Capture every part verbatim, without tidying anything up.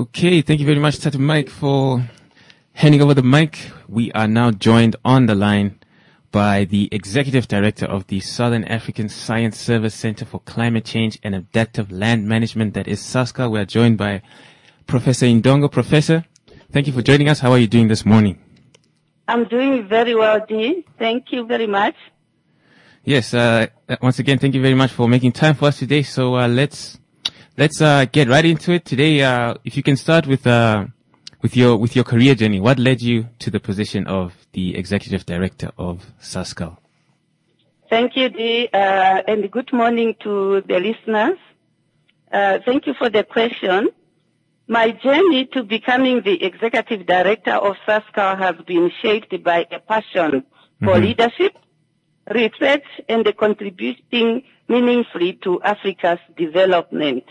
Okay, thank you very much, Tata Mike, for handing over the mic. We are now joined on the line by the Executive Director of the Southern African Science Service Center for Climate Change and Adaptive Land Management, that is SASCA. We are joined by Professor Indongo. Professor, thank you for joining us. How are you doing this morning? I'm doing very well, Dee. Thank you very much. Yes, uh, once again, thank you very much for making time for us today. So uh, let's let's uh, get right into it today. Uh, if you can start with uh, with your with your career journey, what led you to the position of the Executive Director of SASCA? Thank you, Dee, uh, and good morning to the listeners. Uh, thank you for the question. My journey to becoming the Executive Director of SASCA has been shaped by a passion for mm-hmm. leadership, research, and contributing meaningfully to Africa's development.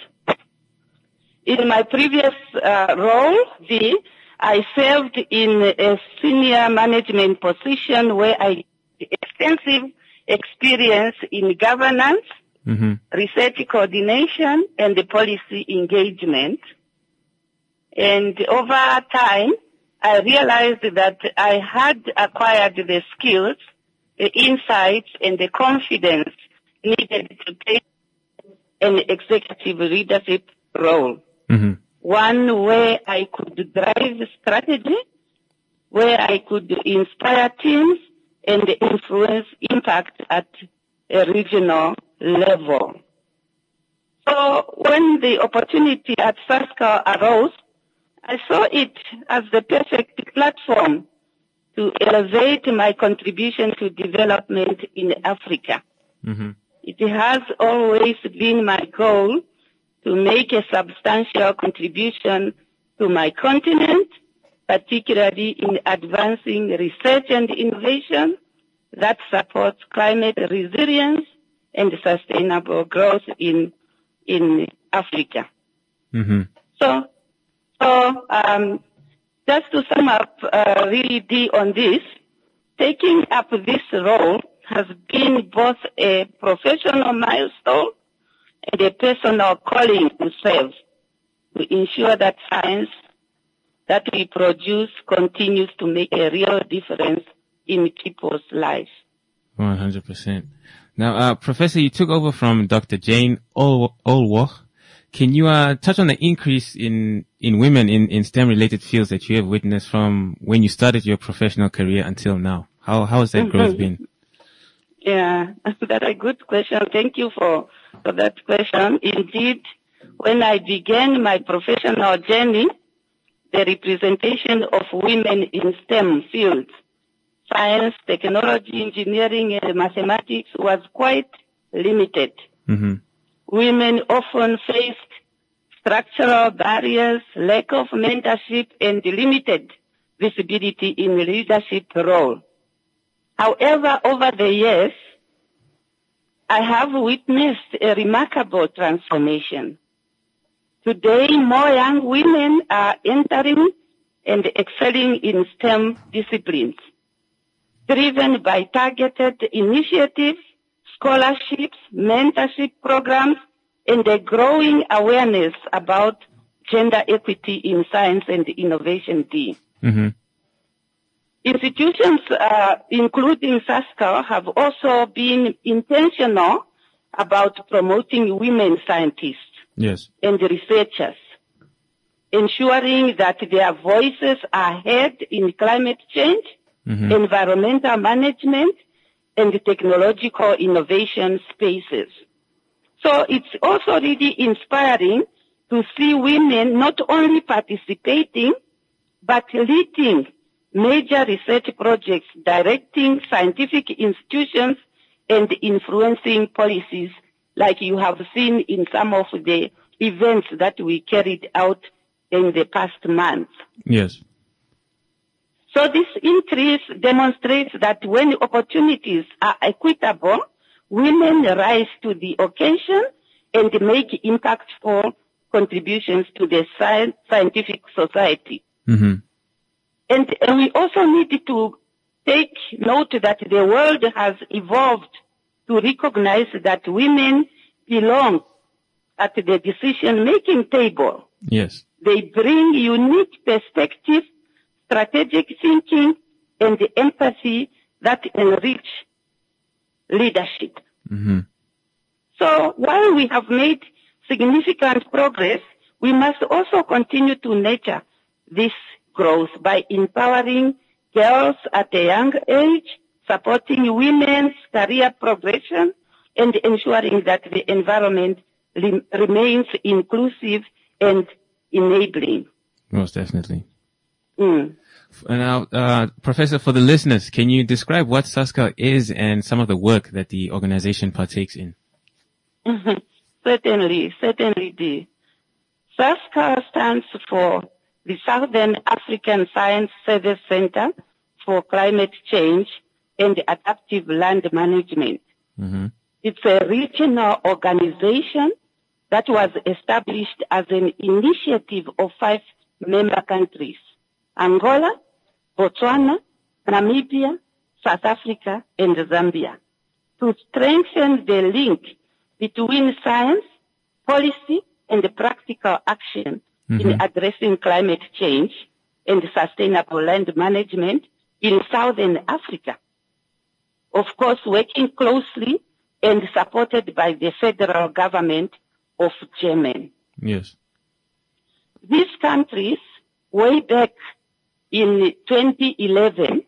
In my previous uh, role, the, I served in a senior management position where I had extensive experience in governance, mm-hmm. research coordination, and the policy engagement. And over time, I realized that I had acquired the skills, the insights, and the confidence needed to take an executive leadership role. Mm-hmm. One where I could drive strategy, where I could inspire teams and influence impact at a regional level. So when the opportunity at SASCA arose, I saw it as the perfect platform to elevate my contribution to development in Africa. Mm-hmm. It has always been my goal to make a substantial contribution to my continent, particularly in advancing research and innovation that supports climate resilience and sustainable growth in in Africa. Mm-hmm. So, so um, just to sum up, uh, really D on this, taking up this role has been both a professional milestone and a personal calling to serve, to ensure that science that we produce continues to make a real difference in people's lives. one hundred percent. Now, uh, Professor, you took over from Doctor Jane Olwoch. Can you uh, touch on the increase in, in women in, in STEM-related fields that you have witnessed from when you started your professional career until now? How how has that mm-hmm. growth been? Yeah, that's a good question. Thank you for, for that question. Indeed, when I began my professional journey, the representation of women in STEM fields, science, technology, engineering, and mathematics, was quite limited. Mm-hmm. Women often faced structural barriers, lack of mentorship, and limited visibility in leadership role. However, over the years, I have witnessed a remarkable transformation. Today, more young women are entering and excelling in STEM disciplines, driven by targeted initiatives, scholarships, mentorship programs, and a growing awareness about gender equity in science and innovation. D. Mm-hmm. Institutions, uh, including SASCA, have also been intentional about promoting women scientists yes. and researchers, ensuring that their voices are heard in climate change, mm-hmm. environmental management, and technological innovation spaces. So it's also really inspiring to see women not only participating, but leading major research projects, directing scientific institutions, and influencing policies like you have seen in some of the events that we carried out in the past month. Yes. So this increase demonstrates that when opportunities are equitable, women rise to the occasion and make impactful contributions to the science, scientific society. Mm-hmm. And, and we also need to take note that the world has evolved to recognize that women belong at the decision-making table Yes. They bring unique perspective, strategic thinking, and empathy that enrich leadership. Mm-hmm. So while we have made significant progress, we must also continue to nurture this growth by empowering girls at a young age, supporting women's career progression, and ensuring that the environment re- remains inclusive and enabling. Most definitely. Mm. And now, uh, Professor, for the listeners, can you describe what SASCA is and some of the work that the organization partakes in? Certainly, certainly. The SASCA stands for the Southern African Science Service Center for Climate Change and Adaptive Land Management. Mm-hmm. It's a regional organization that was established as an initiative of five member countries: Angola, Botswana, Namibia, South Africa, and Zambia, to strengthen the link between science, policy, and practical action mm-hmm. in addressing climate change and sustainable land management in Southern Africa. Of course, working closely and supported by the federal government of Germany. Yes. These countries, way back in twenty eleven,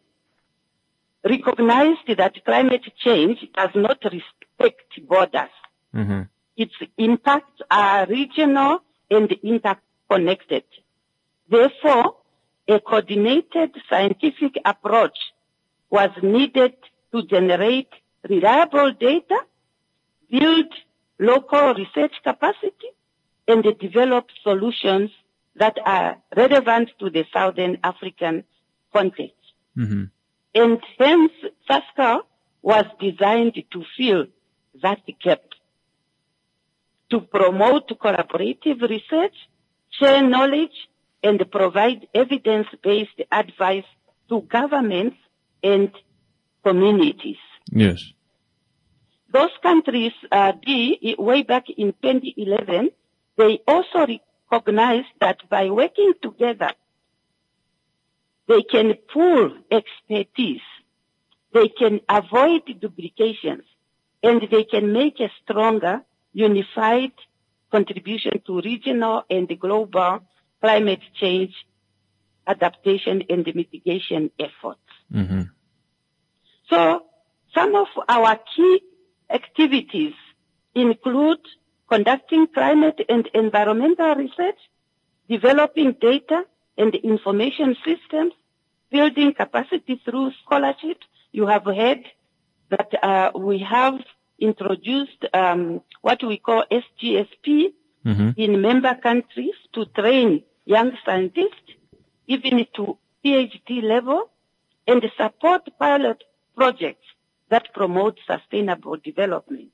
recognized that climate change does not respect borders. Mm-hmm. Its impacts are regional and interconnected. Therefore, a coordinated scientific approach was needed to generate reliable data, build local research capacity, and develop solutions that are relevant to the Southern African context. Mm-hmm. And hence, SASCA was designed to fill that gap, to promote collaborative research, share knowledge, and provide evidence-based advice to governments and communities. Yes. Those countries, uh, the, way back in twenty eleven, they also recognized that by working together, they can pool expertise, they can avoid duplications, and they can make a stronger, unified contribution to regional and global climate change adaptation and mitigation efforts. Mm-hmm. So some of our key activities include conducting climate and environmental research, developing data and information systems, building capacity through scholarships. You have heard that uh, we have introduced um, what we call S G S P mm-hmm. in member countries to train young scientists, even to PhD level, and support pilot projects that promote sustainable development.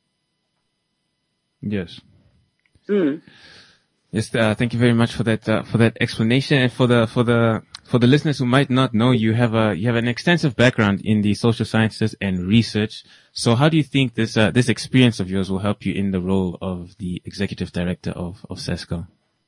Yes. Mm. Yes. Uh, thank you very much for that uh, for that explanation, and for the for the for the listeners who might not know, you have a you have an extensive background in the social sciences and research. So, how do you think this uh, this experience of yours will help you in the role of the executive director of of SASCA?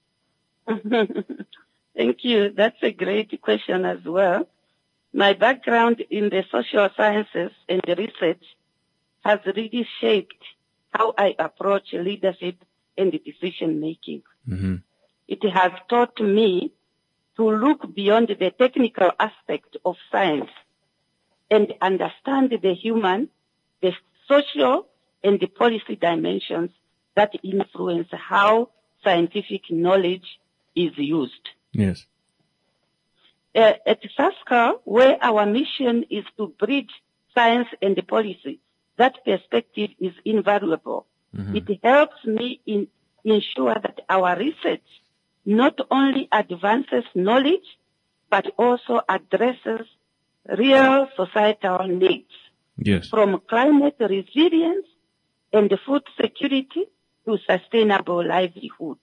Thank you. That's a great question as well. My background in the social sciences and the research has really shaped how I approach leadership and decision making. Mm-hmm. It has taught me to look beyond the technical aspect of science and understand the human, the social, and the policy dimensions that influence how scientific knowledge is used. Yes. Uh, at SASCA, where our mission is to bridge science and policy, that perspective is invaluable. Mm-hmm. It helps me in, ensure that our research not only advances knowledge, but also addresses real societal needs. Yes. From climate resilience and food security to sustainable livelihood.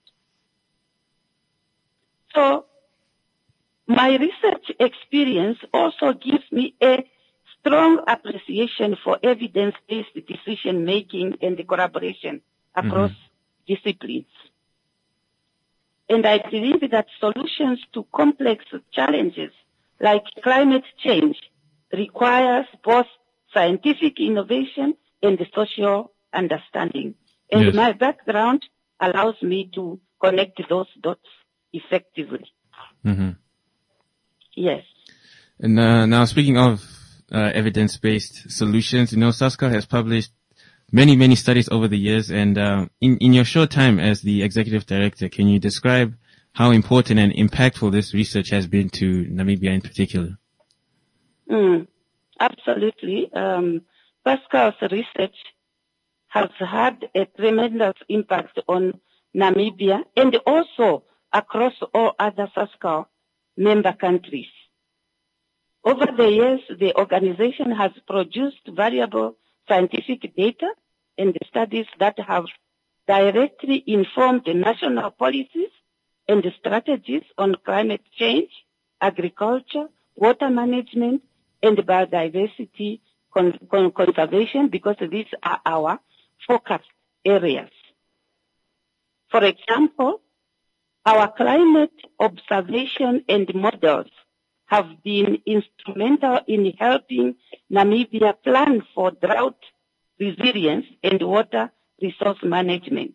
So, my research experience also gives me a strong appreciation for evidence-based decision-making and collaboration across mm-hmm. disciplines. And I believe that solutions to complex challenges like climate change requires both scientific innovation and social understanding. And Yes. my background allows me to connect those dots effectively. Mm-hmm. Yes. And uh, now, speaking of uh, evidence-based solutions, you know, SASCA has published many, many studies over the years. And uh, in, in your short time as the executive director, can you describe how important and impactful this research has been to Namibia in particular? Mm, absolutely. Um, Pascal's research has had a tremendous impact on Namibia and also across all other SASCA member countries. Over the years, the organization has produced valuable scientific data and studies that have directly informed the national policies and strategies on climate change, agriculture, water management, and biodiversity con- con- conservation, because these are our focus areas. For example, our climate observation and models have been instrumental in helping Namibia plan for drought resilience and water resource management.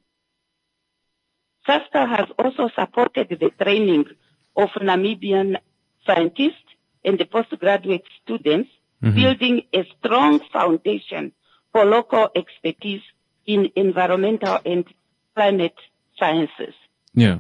SASCA has also supported the training of Namibian scientists and the postgraduate students, mm-hmm. building a strong foundation for local expertise in environmental and climate sciences. Yeah.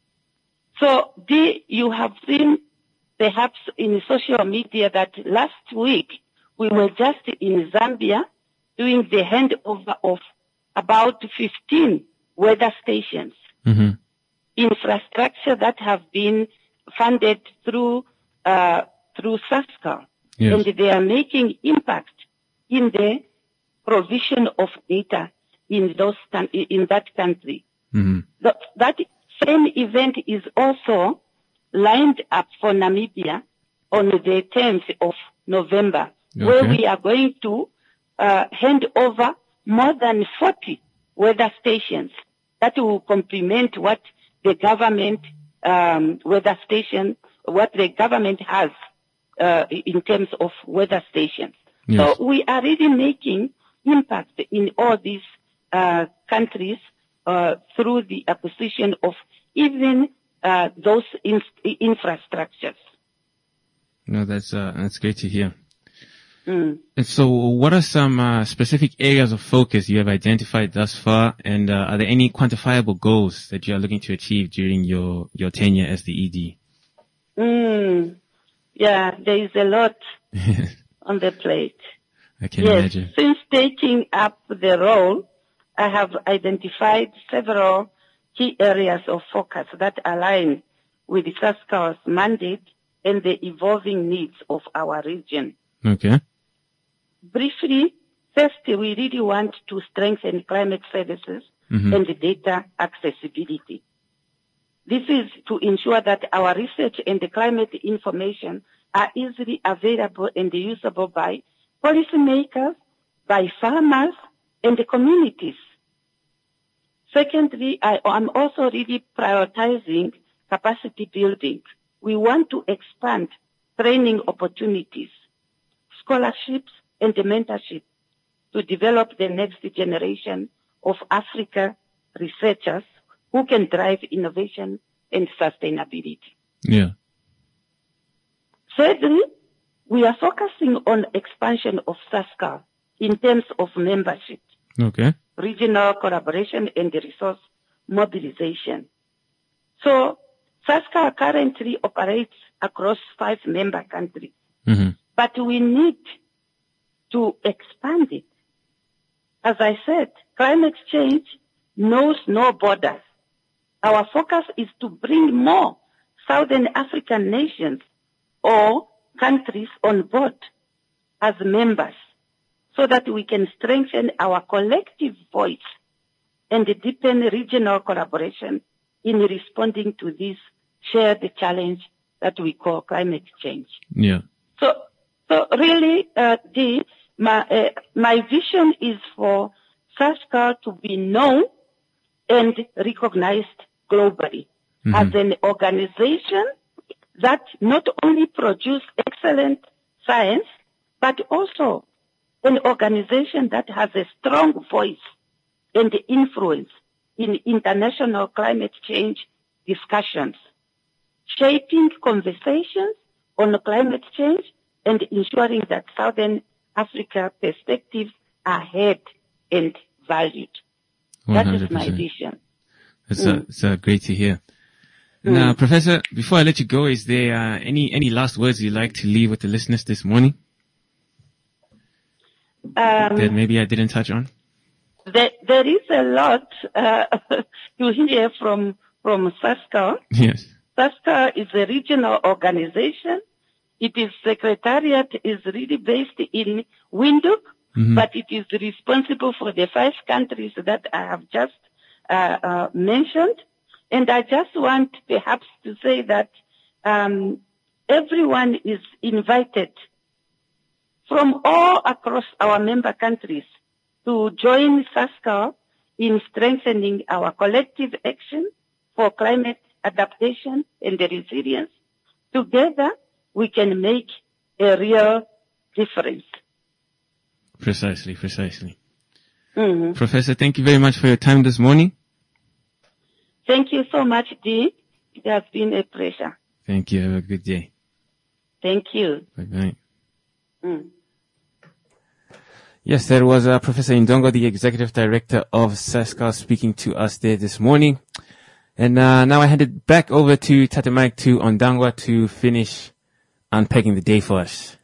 So, the, you have seen perhaps in social media that last week we were just in Zambia doing the handover of about fifteen weather stations, mm-hmm. infrastructure that have been funded through uh, through SASCA, yes. and they are making impact in the provision of data in those in that country. Mm-hmm. The, that same event is also lined up for Namibia on the tenth of November, okay. where we are going to uh, hand over more than forty weather stations that will complement what the government um, weather station, what the government has uh, in terms of weather stations. Yes. So we are really making impact in all these uh, countries uh, through the acquisition of even uh, those in- infrastructures. No, that's uh, that's great to hear. Mm. And so, what are some uh, specific areas of focus you have identified thus far, and uh, are there any quantifiable goals that you are looking to achieve during your, your tenure as the E D? Mm. Yeah, there is a lot on the plate. I can yes, imagine. Since taking up the role, I have identified several key areas of focus that align with the SASCA's mandate and the evolving needs of our region. Okay. Briefly, first, we really want to strengthen climate services mm-hmm. and data accessibility. This is to ensure that our research and the climate information are easily available and usable by policymakers, by farmers, and the communities. Secondly, I am also really prioritizing capacity building. We want to expand training opportunities, scholarships, and mentorship to develop the next generation of Africa researchers who can drive innovation and sustainability. Yeah. Thirdly, we are focusing on expansion of SASCA in terms of membership, okay. regional collaboration, and resource mobilization. So, SASCA currently operates across five member countries, mm-hmm. but we need to expand it. As I said, climate change knows no borders. Our focus is to bring more Southern African nations or countries on board as members so that we can strengthen our collective voice and deepen regional collaboration in responding to this shared challenge that we call climate change. Yeah. So, so really, uh, the, my, uh, my vision is for SASCA to be known and recognized globally. mm-hmm. as an organization that not only produce excellent science, but also an organization that has a strong voice and influence in international climate change discussions, shaping conversations on climate change and ensuring that Southern Africa perspectives are heard and valued. one hundred percent. That is my vision. That's, mm. uh, that's uh, great to hear. Mm. Now, Professor, before I let you go, is there uh, any any last words you'd like to leave with the listeners this morning um, that maybe I didn't touch on? There, there is a lot uh, to hear from from SASCA. Yes. SASCA is a regional organization. It is secretariat is really based in Windhoek, mm-hmm. but it is responsible for the five countries that I have just uh, uh, mentioned. And I just want perhaps to say that um, everyone is invited from all across our member countries to join SASCA in strengthening our collective action for climate adaptation and resilience. Together, we can make a real difference. Precisely, precisely. Mm-hmm. Professor, thank you very much for your time this morning. Thank you so much, Dee. It has been a pleasure. Thank you. Have a good day. Thank you. Bye-bye. Mm. Yes, that was uh, Professor Indongo, the Executive Director of SASCA, speaking to us there this morning. And uh, now I hand it back over to Tata Mike to Ondangwa to finish unpacking the day for us.